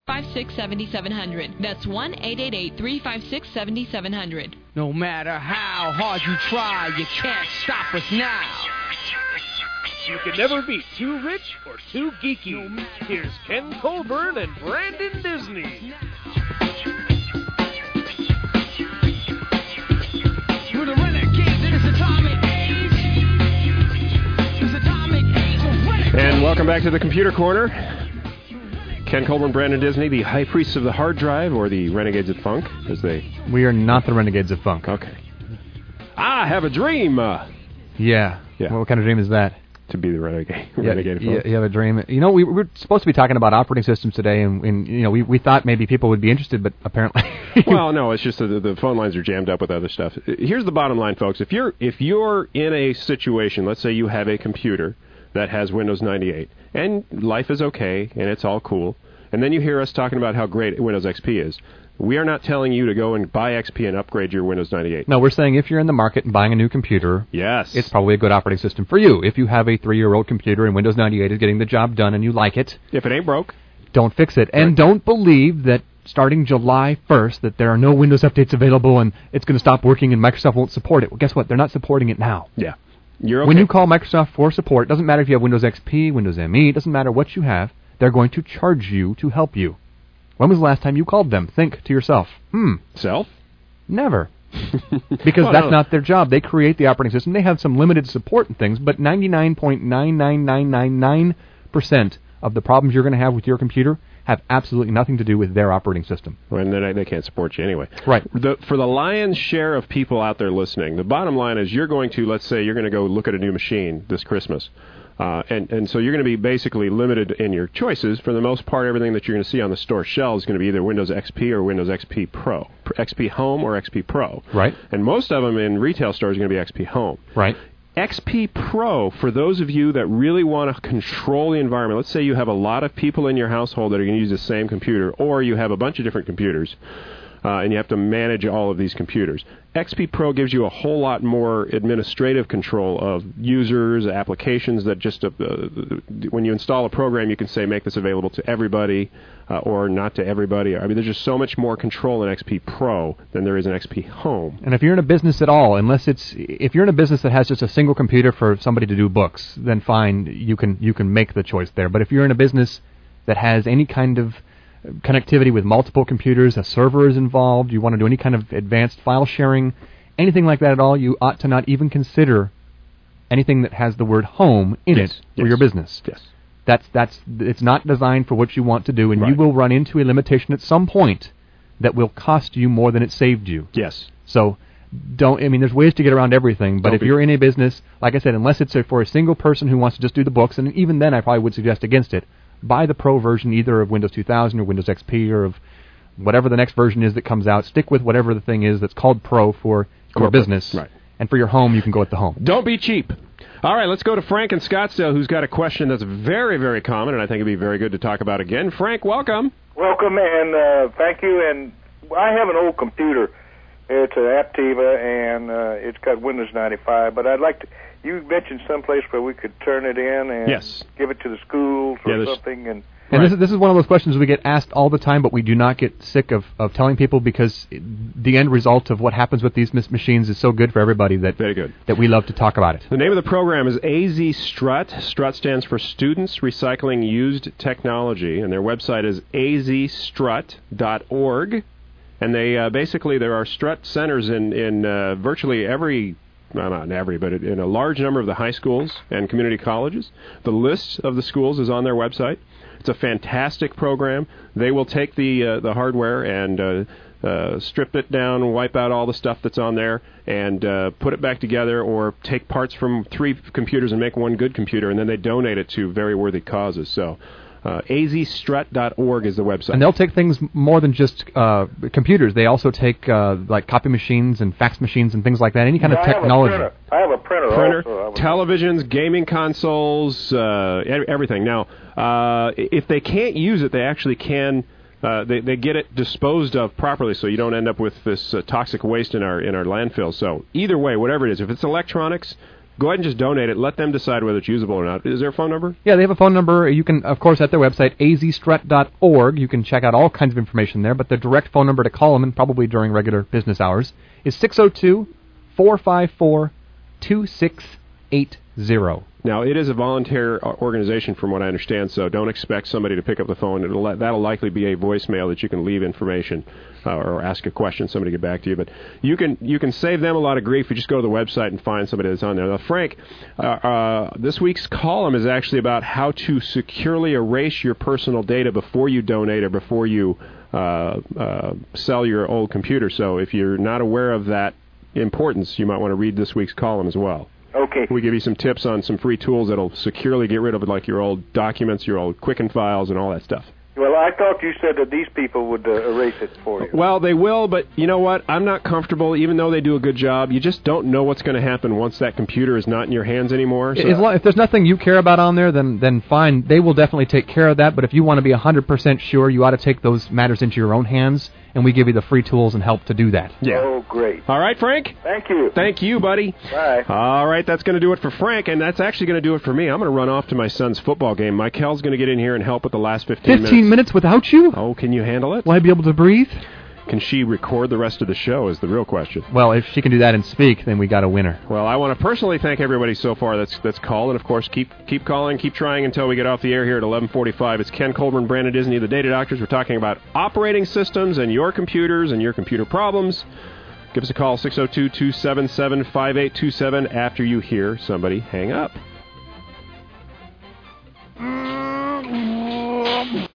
356-7700. That's 1-888-356-7700. No matter how hard you try, you can't stop us now. You can never be too rich or too geeky. Here's Ken Colburn and Brandon Disney. We're the Renegades in this atomic age. This atomic age of renegades. And welcome back to the Computer Corner. Ken Colburn, Brandon Disney, the High Priests of the Hard Drive, or the Renegades of Funk, as they... We are not the Renegades of Funk. Okay. I have a dream. Yeah. What kind of dream is that? To be the renegade of Funk. You have a dream. You know, we were supposed to be talking about operating systems today, and you know, we thought maybe people would be interested, but apparently... Well, no, it's just the phone lines are jammed up with other stuff. Here's the bottom line, folks. If you're in a situation, let's say you have a computer that has Windows 98, and life is okay, and it's all cool, and then you hear us talking about how great Windows XP is. We are not telling you to go and buy XP and upgrade your Windows 98. No, we're saying if you're in the market and buying a new computer, yes, it's probably a good operating system for you. If you have a 3-year-old computer and Windows 98 is getting the job done and you like it, if it ain't broke, don't fix it. And don't believe that starting July 1st that there are no Windows updates available and it's going to stop working and Microsoft won't support it. Well, guess what? They're not supporting it now. Yeah. You're okay. When you call Microsoft for support, it doesn't matter if you have Windows XP, Windows ME, it doesn't matter what you have, they're going to charge you to help you. When was the last time you called them? Think to yourself. Self? Never. Because that's not their job. They create the operating system. They have some limited support and things, but 99.99999% of the problems you're going to have with your computer have absolutely nothing to do with their operating system. And then they can't support you anyway. Right. For the lion's share of people out there listening, the bottom line is let's say you're going to go look at a new machine this Christmas. And so you're going to be basically limited in your choices. For the most part, everything that you're going to see on the store shelves is going to be either Windows XP or Windows XP Pro. XP Home or XP Pro. Right. And most of them in retail stores are going to be XP Home. Right. XP Pro, for those of you that really want to control the environment, let's say you have a lot of people in your household that are going to use the same computer, or you have a bunch of different computers, and you have to manage all of these computers. XP Pro gives you a whole lot more administrative control of users, applications that just, when you install a program, you can say, make this available to everybody, or not to everybody. I mean, there's just so much more control in XP Pro than there is in XP Home. And if you're in a business at all, if you're in a business that has just a single computer for somebody to do books, then fine, you can make the choice there. But if you're in a business that has any kind of connectivity with multiple computers, a server is involved, you want to do any kind of advanced file sharing, anything like that at all, you ought to not even consider anything that has the word home in it for your business. Yes. It's not designed for what you want to do, and you will run into a limitation at some point that will cost you more than it saved you. Yes. So there's ways to get around everything, but if you're in a business, like I said, unless it's for a single person who wants to just do the books, and even then I probably would suggest against it, buy the Pro version either of Windows 2000 or Windows XP or of whatever the next version is that comes out. Stick with whatever the thing is that's called Pro for your business. Right. And for your home, you can go with the home. Don't be cheap. All right, let's go to Frank in Scottsdale, who's got a question that's very, very common, and I think it'd be very good to talk about again. Frank, welcome. Welcome, and thank you. And I have an old computer. It's an Aptiva, and it's got Windows 95, but I'd like to... You mentioned someplace where we could turn it in and give it to the schools or something. And this is one of those questions we get asked all the time, but we do not get sick of telling people because the end result of what happens with these machines is so good for everybody that we love to talk about it. The name of the program is AZ Strut. Strut stands for Students Recycling Used Technology, and their website is azstrut.org. And they basically, there are Strut centers in virtually every... not every, but in a large number of the high schools and community colleges. The list of the schools is on their website. It's a fantastic program. They will take the hardware and strip it down, wipe out all the stuff that's on there, and put it back together, or take parts from 3 computers and make one good computer, and then they donate it to very worthy causes. So azstrut.org is the website. And they'll take things more than just computers. They also take like copy machines and fax machines and things like that, any kind of technology. I have a printer also. Televisions, gaming consoles, everything. Now, if they can't use it, they actually can... They get it disposed of properly, so you don't end up with this toxic waste in our landfill. So either way, whatever it is, if it's electronics, go ahead and just donate it. Let them decide whether it's usable or not. Is there a phone number? Yeah, they have a phone number. You can, of course, at their website, azstrut.org, you can check out all kinds of information there, but the direct phone number to call them, and probably during regular business hours, is 602-454-2680. Now, it is a volunteer organization from what I understand, so don't expect somebody to pick up the phone. That'll likely be a voicemail that you can leave information or ask a question, somebody get back to you. But you can save them a lot of grief if you just go to the website and find somebody that's on there. Now, Frank, this week's column is actually about how to securely erase your personal data before you donate or before you sell your old computer. So if you're not aware of that importance, you might want to read this week's column as well. Okay. We give you some tips on some free tools that'll securely get rid of it, like your old documents, your old Quicken files, and all that stuff. Well, I thought you said that these people would erase it for you. Well, they will, but you know what? I'm not comfortable, even though they do a good job. You just don't know what's going to happen once that computer is not in your hands anymore. So. If there's nothing you care about on there, then fine. They will definitely take care of that, but if you want to be 100% sure, you ought to take those matters into your own hands, and we give you the free tools and help to do that. Yeah. Oh, great. All right, Frank? Thank you. Thank you, buddy. Bye. All right, that's going to do it for Frank, and that's actually going to do it for me. I'm going to run off to my son's football game. Michael's going to get in here and help with the last 15 minutes. 15 minutes without you? Oh, can you handle it? Will I be able to breathe? Can she record the rest of the show is the real question. Well, if she can do that and speak, then we got a winner. Well, I want to personally thank everybody so far that's called, and of course, keep calling, keep trying until we get off the air here at 11:45. It's Ken Colburn, Brandon Disney, the Data Doctors. We're talking about operating systems and your computers and your computer problems. Give us a call, 602-277-5827, after you hear somebody hang up.